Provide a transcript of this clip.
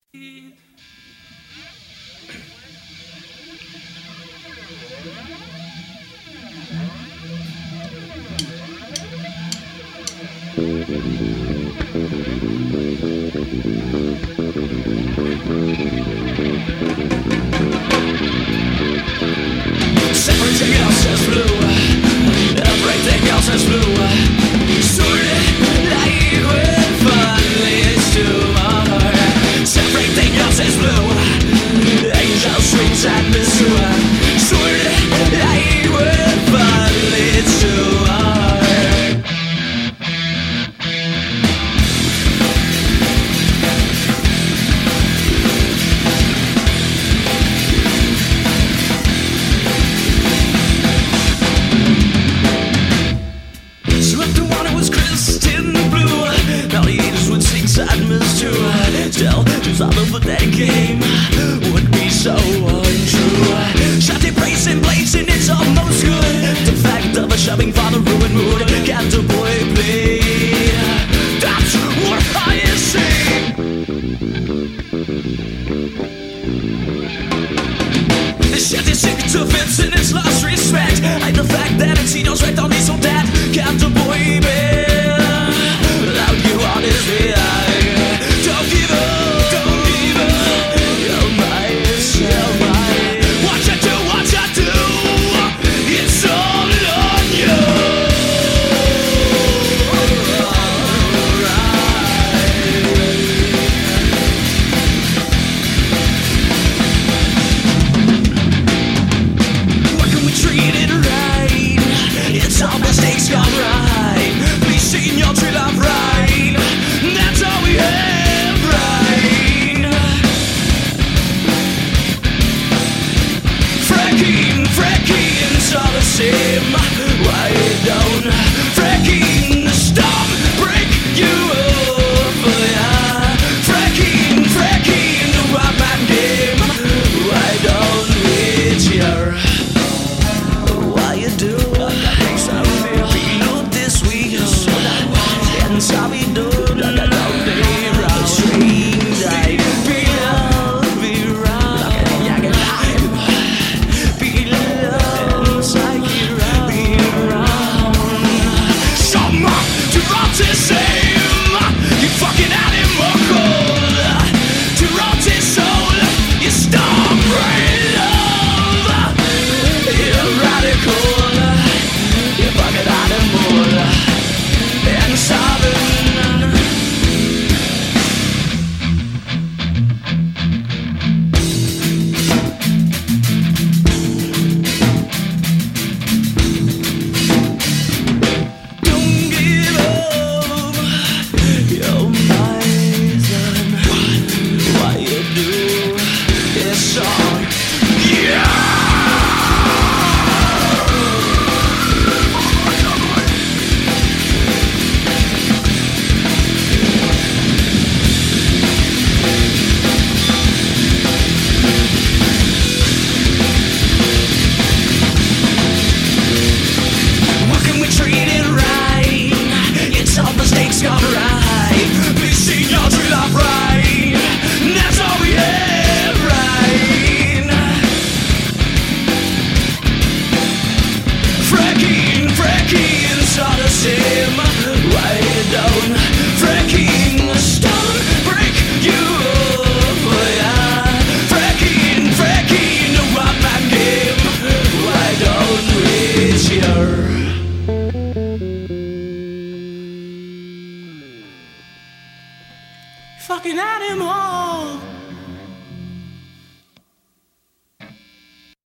Everything else is blue. Everything else is blue. Sorted like when fun leads to mother. Everything else is blue. Angel sweets and misua. Sorted like when fun leads to mother. Still, just all over that game would be so untrue. Shotty blazing, it's almost good. The fact of a shoving for the ruined mood. Can't the boy play? That's what I see. Shotty sick to fits in his last respect. Like the fact that it's knows right on his own dad. Can't the boy bear? Without you on his way. Don't give up. You're mine. What you do, it's all on you. Why can we treat it right? It's all mistakes gone right. Please see your true love right. That's all we have. Fracking's all the same. Why don't fracking stop, break you over? Yeah. Fracking, the one-man game. Why don't we cheer? Why you do? We know this we and so we do. Fucking animal.